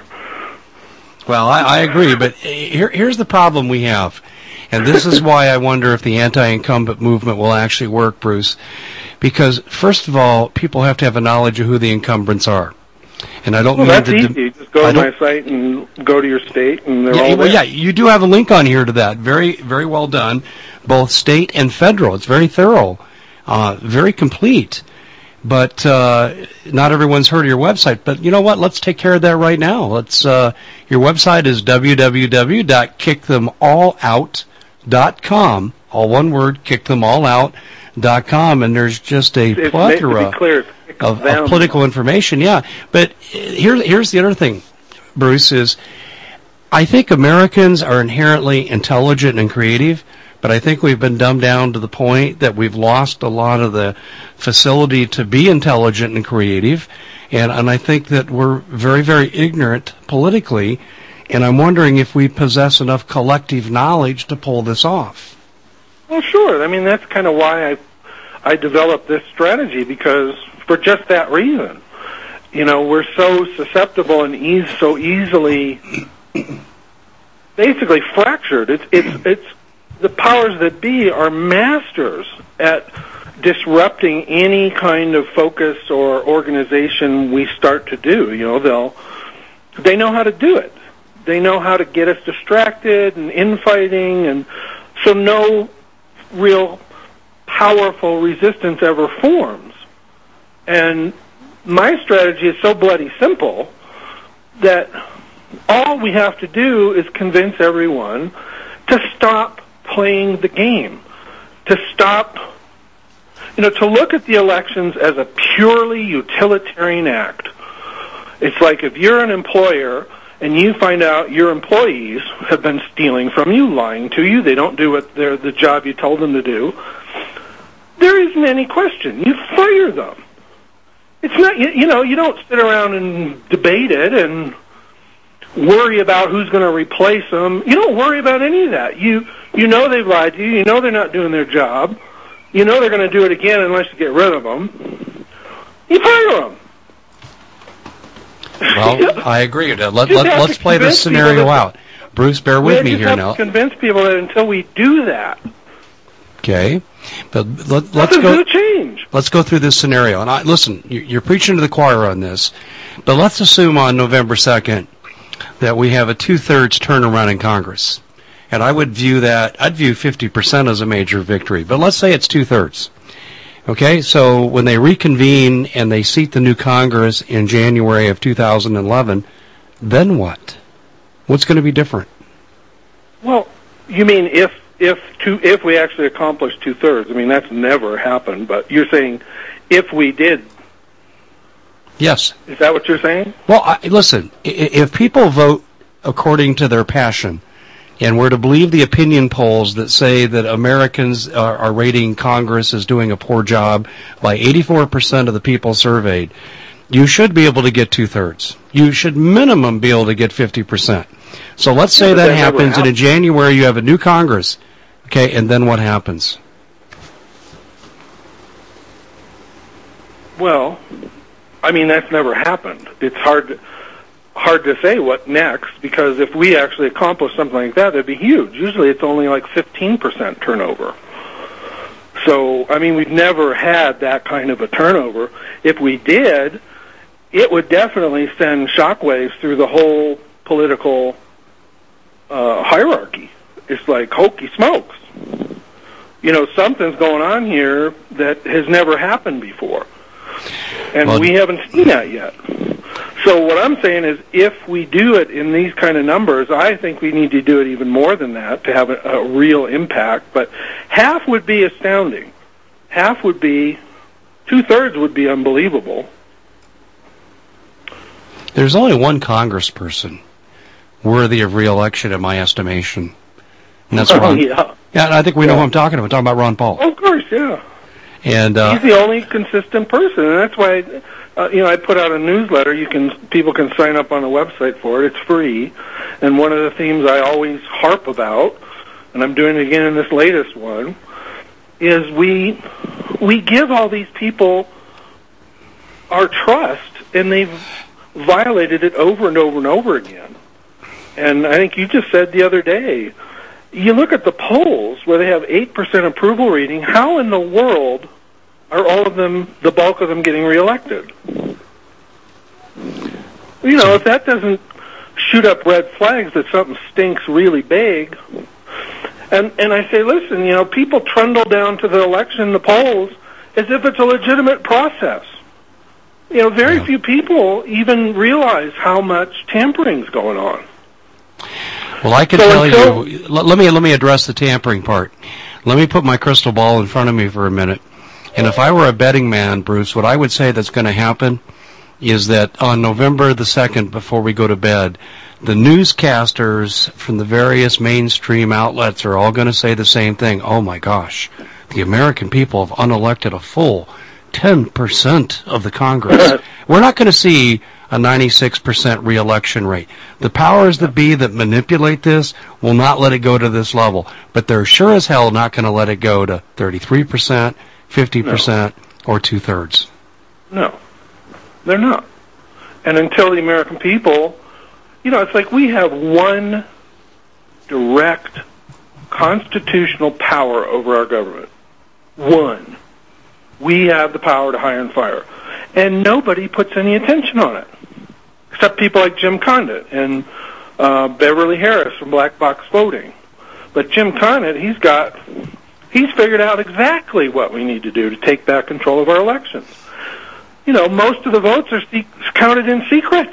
Well, I, I agree, but here, here's the problem we have. And this is why I wonder if the anti-incumbent movement will actually work, Bruce. Because, first of all, people have to have a knowledge of who the incumbents are. And I don't well, mean that's to easy. Just go to my site and go to your state, and they're yeah, all well, there. yeah, you do have a link on here to that. Very, very well done. Both state and federal. It's very thorough, uh, very complete. But uh, not everyone's heard of your website. But you know what? Let's take care of that right now. Let's. Uh, your website is w w w dot kick them all out dot com. All one word, kick them all out dot com. And there's just a It's plethora to be clear, of, of political information. Yeah. But here, here's the other thing, Bruce, is I think Americans are inherently intelligent and creative. But I think we've been dumbed down to the point that we've lost a lot of the facility to be intelligent and creative. And, and I think that we're very, very ignorant politically. And I'm wondering if we possess enough collective knowledge to pull this off. Well, sure. I mean, that's kind of why I, I developed this strategy, because for just that reason. You know, we're so susceptible and ease, so easily basically fractured. It's, it's, it's, the powers that be are masters at disrupting any kind of focus or organization we start to do. You know, they'll, they know how to do it. They know how to get us distracted and infighting, and so no real powerful resistance ever forms. And my strategy is so bloody simple that all we have to do is convince everyone to stop playing the game, to stop, you know, to look at the elections as a purely utilitarian act. It's like if you're an employer and you find out your employees have been stealing from you, lying to you, they don't do what they're, the job you told them to do, there isn't any question. You fire them. It's not, you, you know, you don't sit around and debate it and worry about who's going to replace them. You don't worry about any of that. You you know they've lied to you. You know they're not doing their job. You know they're going to do it again unless you get rid of them. You fire them. Well, I agree. Let, let, let's play this scenario out. Bruce, bear with me here now. Convince people that until we do that, okay, but let, let's go. Change. Let's go through this scenario. And I, listen, you're preaching to the choir on this, but let's assume on November second that we have a two-thirds turnaround in Congress. And I would view that, I'd view fifty percent as a major victory. But let's say it's two-thirds. Okay, so when they reconvene and they seat the new Congress in January of two thousand eleven, then what? What's going to be different? Well, you mean if if two, if we actually accomplish two-thirds? I mean, that's never happened, but you're saying if we did. Yes. Is that what you're saying? Well, I, listen, if people vote according to their passion, and we're to believe the opinion polls that say that Americans are, are rating Congress as doing a poor job by eighty-four percent of the people surveyed, you should be able to get two-thirds. You should minimum be able to get fifty percent. So let's say yeah, that, that happens, and in January you have a new Congress. Okay, and then what happens? Well, I mean, that's never happened. It's hard to, hard to say what next, because if we actually accomplish something like that, it'd be huge. Usually it's only like fifteen percent turnover. So, I mean, we've never had that kind of a turnover. If we did, it would definitely send shockwaves through the whole political uh, hierarchy. It's like hokey smokes. You know, something's going on here that has never happened before. And well, we haven't seen that yet. So what I'm saying is, if we do it in these kind of numbers, I think we need to do it even more than that to have a, a real impact. But half would be astounding. Half would be, two-thirds would be unbelievable. There's only one congressperson worthy of re-election, in my estimation. And that's Ron. Oh, yeah. Yeah, and I think we know yeah. who I'm talking about. I'm talking about Ron Paul. Oh, of course, yeah. And uh, he's the only consistent person, and that's why, uh, you know, I put out a newsletter. You can people can sign up on the website for it. It's free, and one of the themes I always harp about, and I'm doing it again in this latest one, is we we give all these people our trust, and they've violated it over and over and over again. And I think you just said the other day, you look at the polls where they have eight percent approval rating, how in the world are all of them, the bulk of them, getting reelected? You know, if that doesn't shoot up red flags that something stinks really big. And and I say, listen, you know, people trundle down to the election, the polls, as if it's a legitimate process. You know, very yeah. few people even realize how much tampering's going on. Well, I can so tell until, you. Let, let me let me address the tampering part. Let me put my crystal ball in front of me for a minute. And if I were a betting man, Bruce, what I would say that's going to happen is that on November the second, before we go to bed, the newscasters from the various mainstream outlets are all going to say the same thing. Oh my gosh, the American people have unelected a full ten percent of the Congress. We're not going to see a ninety-six percent reelection rate. The powers that be that manipulate this will not let it go to this level, but they're sure as hell not going to let it go to thirty-three percent, fifty percent, no. or two-thirds. No, they're not. And until the American people, you know, it's like we have one direct constitutional power over our government. One. We have the power to hire and fire. And nobody puts any attention on it, except people like Jim Condit and uh, Beverly Harris from Black Box Voting. But Jim Condit, he's got, he's figured out exactly what we need to do to take back control of our elections. You know, most of the votes are se- counted in secret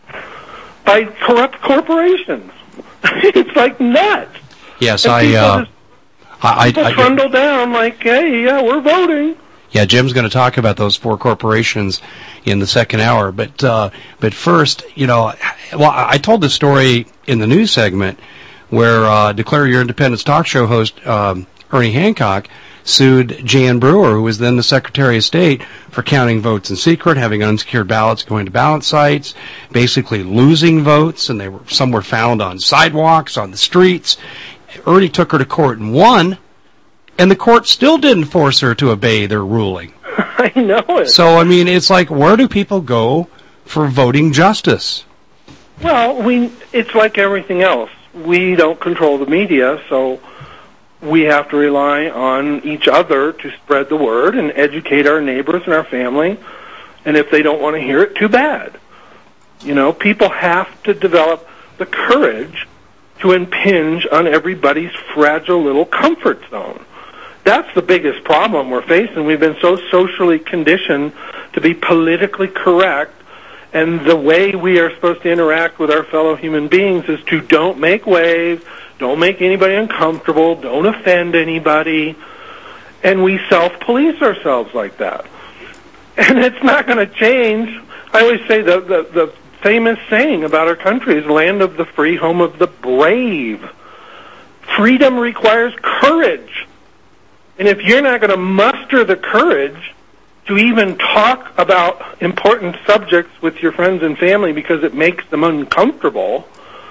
by corrupt corporations. It's like nuts. Yes, and I, uh, just, I, people I, trundle I, down like, hey, yeah, we're voting. Yeah, Jim's going to talk about those four corporations in the second hour. But uh, but first, you know, well, I told the story in the news segment where uh, Declare Your Independence talk show host um, Ernie Hancock sued Jan Brewer, who was then the Secretary of State, for counting votes in secret, having unsecured ballots going to ballot sites, basically losing votes, and they were some were found on sidewalks, on the streets. Ernie took her to court and won. And the court still didn't force her to obey their ruling. I know it. So, I mean, it's like, where do people go for voting justice? Well, we it's like everything else. We don't control the media, so we have to rely on each other to spread the word and educate our neighbors and our family. And if they don't want to hear it, too bad. You know, people have to develop the courage to impinge on everybody's fragile little comfort zone. That's the biggest problem we're facing. We've been so socially conditioned to be politically correct, and the way we are supposed to interact with our fellow human beings is to don't make waves, don't make anybody uncomfortable, don't offend anybody, and we self-police ourselves like that. And it's not going to change. I always say the, the, the famous saying about our country is land of the free, home of the brave. Freedom requires courage. And if you're not going to muster the courage to even talk about important subjects with your friends and family because it makes them uncomfortable,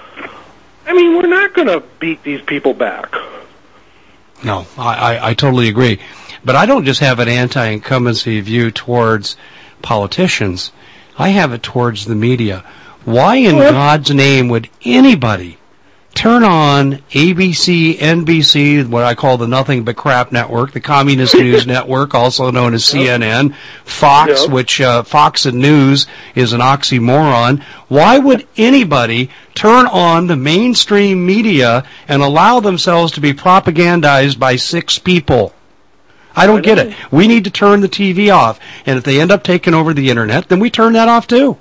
I mean, we're not going to beat these people back. No, I, I, I totally agree. But I don't just have an anti-incumbency view towards politicians. I have it towards the media. Why in well, God's name would anybody turn on A B C, N B C, what I call the Nothing But Crap Network, the Communist News Network, also known as C N N, Fox, yep. which uh, Fox and News is an oxymoron. Why would anybody turn on the mainstream media and allow themselves to be propagandized by six people? I don't get it. We need to turn the T V off, and if they end up taking over the Internet, then we turn that off too.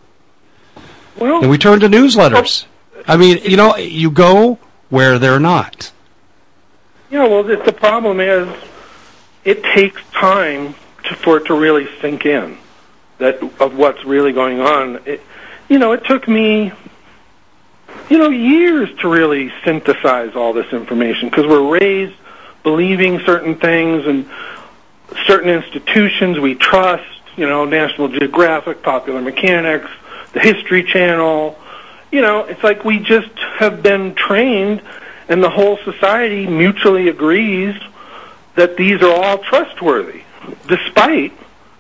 Well, and we turn to newsletters. I mean, you know, you go where they're not. Yeah, well, the, the problem is it takes time to, for it to really sink in that of what's really going on. It, you know, it took me, you know, years to really synthesize all this information because we're raised believing certain things and certain institutions we trust, you know, National Geographic, Popular Mechanics, the History Channel. You know, it's like we just have been trained and the whole society mutually agrees that these are all trustworthy, despite,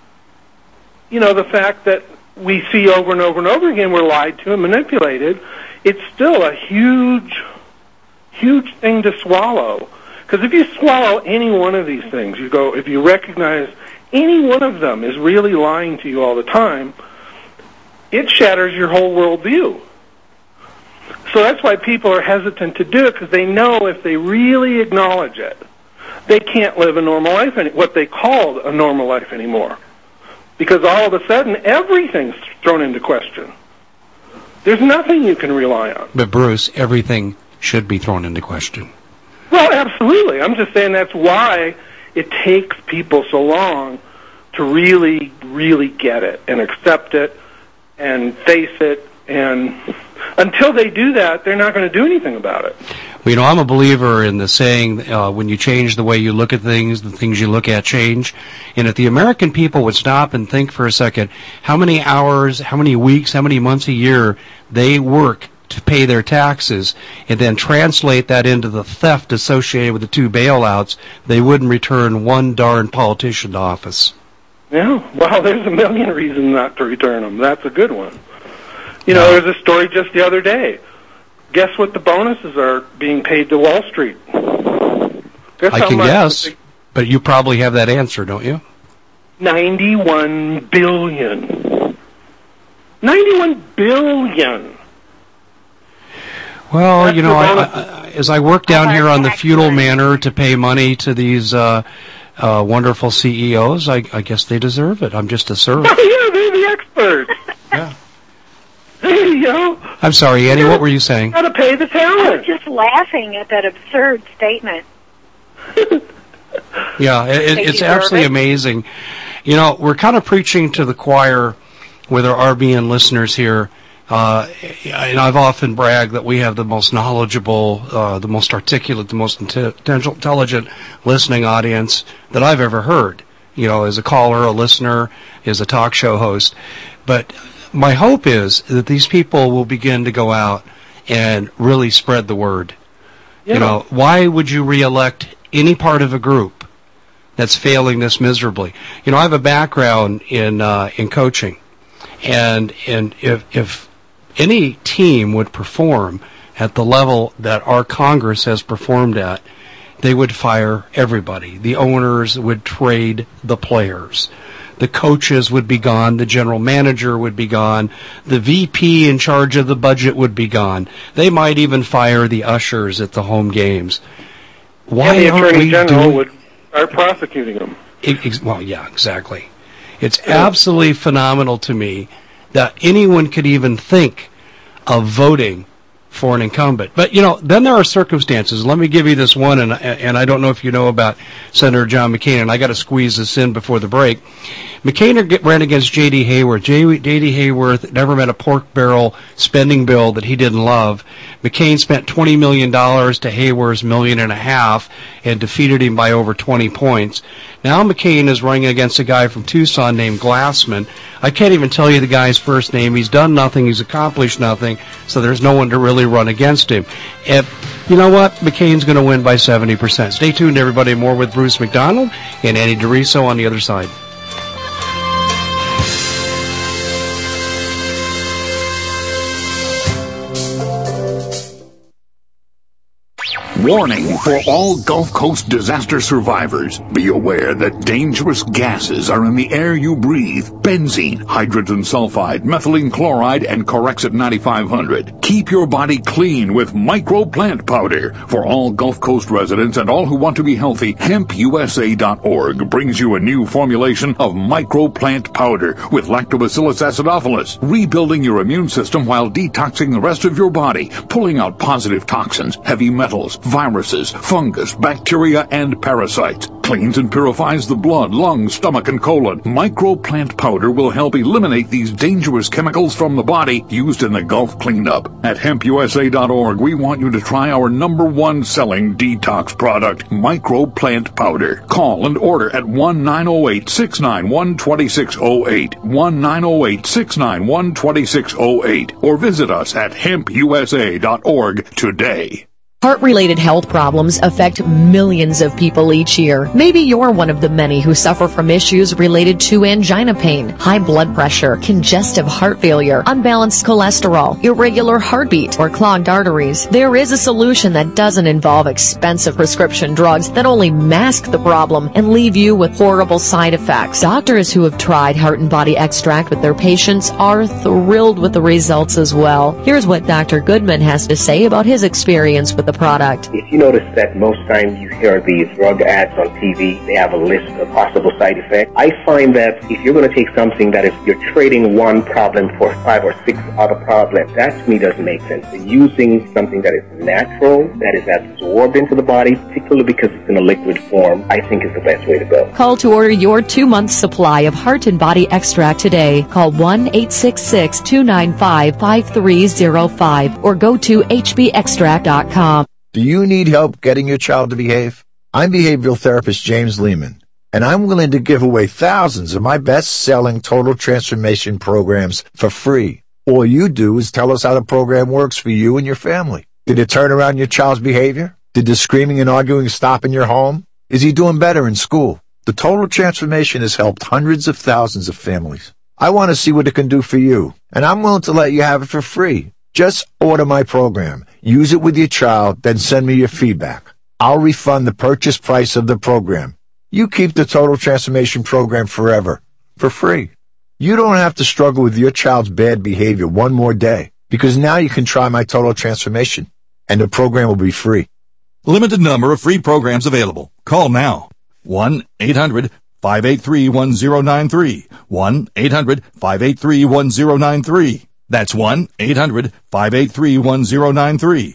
you know, the fact that we see over and over and over again we're lied to and manipulated. It's still a huge, huge thing to swallow. Because if you swallow any one of these things, you go, if you recognize any one of them is really lying to you all the time, it shatters your whole worldview. So that's why people are hesitant to do it, because they know if they really acknowledge it, they can't live a normal life, any, what they called a normal life anymore. Because all of a sudden, everything's thrown into question. There's nothing you can rely on. But Bruce, everything should be thrown into question. Well, absolutely. I'm just saying that's why it takes people so long to really, really get it and accept it and face it. And until they do that, they're not going to do anything about it. Well, you know, I'm a believer in the saying, uh, when you change the way you look at things, the things you look at change. And if the American people would stop and think for a second how many hours, how many weeks, how many months a year they work to pay their taxes, and then translate that into the theft associated with the two bailouts, they wouldn't return one darn politician to office. Yeah, well, there's a million reasons not to return them. That's a good one. You know, there's a story just the other day. Guess what the bonuses are being paid to Wall Street? Guess I can guess, they... but you probably have that answer, don't you? ninety-one billion. ninety-one billion. Well, That's you know, I, I, as I work down here on the feudal manor to pay money to these uh, uh, wonderful C E Os, I, I guess they deserve it. I'm just a servant. Oh, yeah, they're the experts. Yeah. There you go. I'm sorry, Annie, what were you saying? Got to pay the talent. I was just laughing at that absurd statement. Yeah, it, it's absolutely it. amazing. You know, we're kind of preaching to the choir with our R B N listeners here. Uh, and I've often bragged that we have the most knowledgeable, uh, the most articulate, the most intelligent listening audience that I've ever heard. You know, as a caller, a listener, as a talk show host. But my hope is that these people will begin to go out and really spread the word. Yeah. You know, why would you reelect any part of a group that's failing this miserably? You know, I have a background in uh, in coaching, and and if if any team would perform at the level that our Congress has performed at, they would fire everybody. The owners would trade the players. The coaches would be gone. The general manager would be gone. The V P in charge of the budget would be gone. They might even fire the ushers at the home games. Why and the aren't Attorney we General doing... would start prosecuting them. It, ex- well, yeah, exactly. It's absolutely phenomenal to me that anyone could even think of voting for an incumbent. But, you know, then there are circumstances. Let me give you this one, and, and I don't know if you know about Senator John McCain, and I got to squeeze this in before the break. McCain ran against J D. Hayworth. J D. Hayworth never met a pork barrel spending bill that he didn't love. McCain spent twenty million dollars to Hayworth's million and a half and defeated him by over twenty points. Now McCain is running against a guy from Tucson named Glassman. I can't even tell you the guy's first name. He's done nothing. He's accomplished nothing. So there's no one to really run against him. If, you know what? McCain's going to win by seventy percent. Stay tuned, everybody. More with Bruce McDonald and Annie DeRiso on the other side. Warning for all Gulf Coast disaster survivors. Be aware that dangerous gases are in the air you breathe. Benzene, hydrogen sulfide, methylene chloride, and Corexit ninety-five hundred. Keep your body clean with Micro Plant Powder. For all Gulf Coast residents and all who want to be healthy, hemp U S A dot org brings you a new formulation of Micro Plant Powder with Lactobacillus acidophilus, rebuilding your immune system while detoxing the rest of your body, pulling out positive toxins, heavy metals, viruses, fungus, bacteria, and parasites. Cleans and purifies the blood, lungs, stomach, and colon. Micro Plant Powder will help eliminate these dangerous chemicals from the body used in the Gulf cleanup. At hemp U S A dot org, we want you to try our number one selling detox product, Micro Plant Powder. Call and order at one nine zero eight, six nine one, two six zero eight, one nine zero eight, six nine one, two six zero eight, or visit us at hemp U S A dot org today. Heart-related health problems affect millions of people each year. Maybe you're one of the many who suffer from issues related to angina pain, high blood pressure, congestive heart failure, unbalanced cholesterol, irregular heartbeat, or clogged arteries. There is a solution that doesn't involve expensive prescription drugs that only mask the problem and leave you with horrible side effects. Doctors who have tried Heart and Body Extract with their patients are thrilled with the results as well. Here's what Doctor Goodman has to say about his experience with the product. If you notice that most times you hear these drug ads on T V, they have a list of possible side effects. I find that if you're going to take something that is, you're trading one problem for five or six other problems, that to me doesn't make sense. So using something that is natural, that is absorbed into the body, particularly because it's in a liquid form, I think is the best way to go. Call to order your two-month supply of Heart and Body Extract today. Call one eight six six, two nine five, five three zero five or go to h b extract dot com. Do you need help getting your child to behave? I'm behavioral therapist James Lehman, and I'm willing to give away thousands of my best-selling total transformation programs for free. All you do is tell us how the program works for you and your family. Did it turn around your child's behavior? Did the screaming and arguing stop in your home? Is he doing better in school? The total transformation has helped hundreds of thousands of families. I want to see what it can do for you, and I'm willing to let you have it for free. Just order my program, use it with your child, then send me your feedback. I'll refund the purchase price of the program. You keep the Total Transformation Program forever, for free. You don't have to struggle with your child's bad behavior one more day, because now you can try my Total Transformation, and the program will be free. Limited number of free programs available. Call now. one eight hundred, five eight three, one zero nine three. one eight hundred, five eight three, one zero nine three. That's one eight hundred, five eight three, one zero nine three.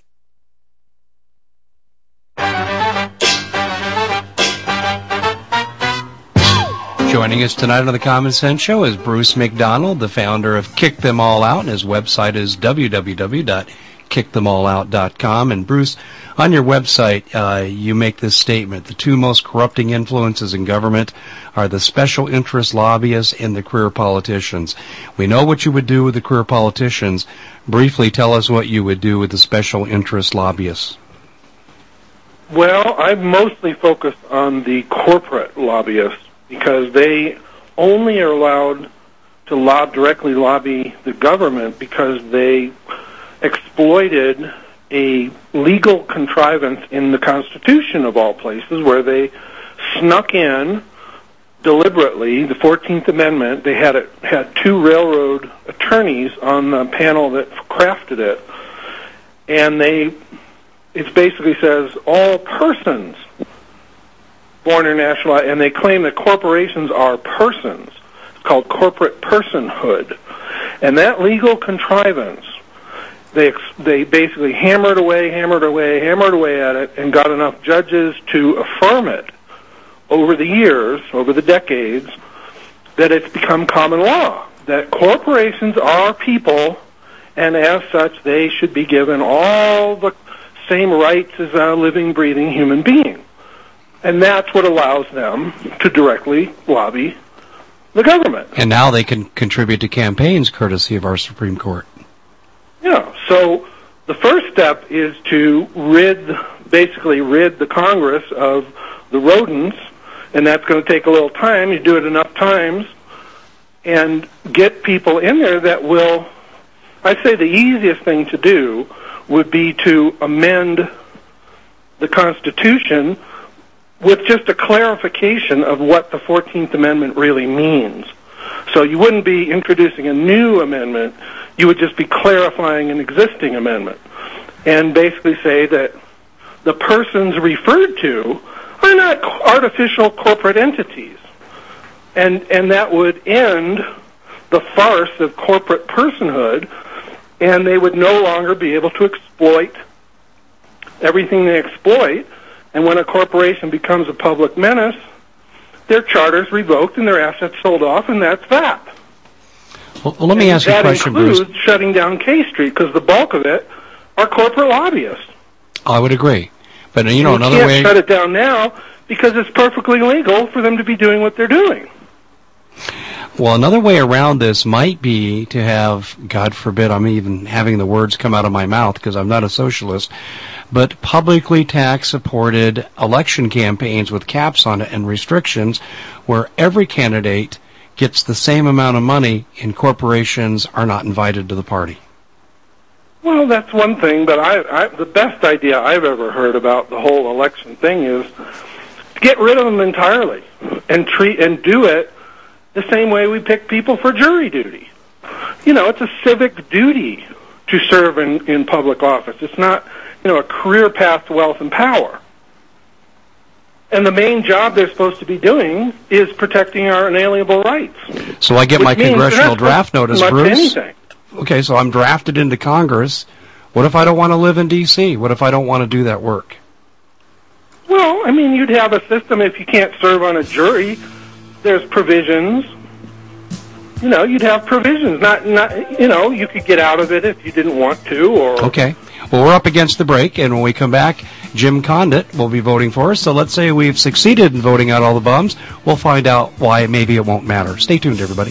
Joining us tonight on the Common Sense Show is Bruce McDonald, the founder of Kick Them All Out, and his website is w w w dot kick them all out dot com. And Bruce, on your website, uh, you make this statement: the two most corrupting influences in government are the special interest lobbyists and the career politicians. We know what you would do with the career politicians. Briefly tell us what you would do with the special interest lobbyists. Well, I mostly focus on the corporate lobbyists because they only are allowed to lob, directly lobby the government because they exploited a legal contrivance in the Constitution of all places where they snuck in deliberately, the fourteenth Amendment, they had it, had two railroad attorneys on the panel that crafted it, and they, it basically says all persons born or nationalized, and they claim that corporations are persons. It's called corporate personhood. And that legal contrivance, they they basically hammered away, hammered away, hammered away at it, and got enough judges to affirm it over the years, over the decades, that it's become common law, that corporations are people, and as such, they should be given all the same rights as a living, breathing human being. And that's what allows them to directly lobby the government. And now they can contribute to campaigns courtesy of our Supreme Court. Yeah, so the first step is to rid, basically rid the Congress of the rodents, and that's going to take a little time. You do it enough times and get people in there that will, I'd say the easiest thing to do would be to amend the Constitution with just a clarification of what the fourteenth Amendment really means. So you wouldn't be introducing a new amendment, you would just be clarifying an existing amendment, and basically say that the persons referred to are not artificial corporate entities. And, and that would end the farce of corporate personhood, and they would no longer be able to exploit everything they exploit. And when a corporation becomes a public menace, their charter's revoked and their assets sold off, and that's that. Well, well let me and ask you a question, Bruce. That includes shutting down K Street, because the bulk of it are corporate lobbyists. I would agree. But, you know, and another you way... can't shut it down now because it's perfectly legal for them to be doing what they're doing. Well, another way around this might be to have, God forbid, I'm even having the words come out of my mouth because I'm not a socialist, but publicly tax-supported election campaigns with caps on it and restrictions where every candidate gets the same amount of money and corporations are not invited to the party. Well, that's one thing, but I, I, the best idea I've ever heard about the whole election thing is to get rid of them entirely and treat and do it the same way we pick people for jury duty. You know, it's a civic duty to serve in, in public office. It's not, you know, a career path to wealth and power. And the main job they're supposed to be doing is protecting our inalienable rights. So I get my congressional draft notice, Bruce. Anything. Okay, so I'm drafted into Congress. What if I don't want to live in D C? What if I don't want to do that work? Well, I mean, you'd have a system if you can't serve on a jury. There's provisions. You know, you'd have provisions. Not, not. You know, you could get out of it if you didn't want to. Or okay. Well, we're up against the break, and when we come back, Jim Condit will be voting for us. So let's say we've succeeded in voting out all the bums. We'll find out why maybe it won't matter. Stay tuned, everybody.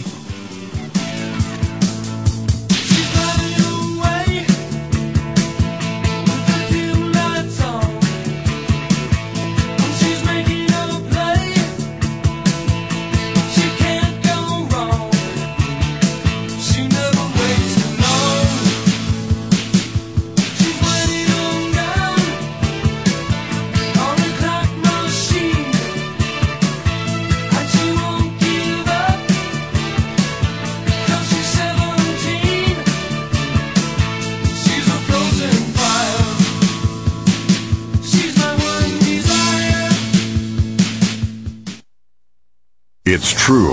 It's true.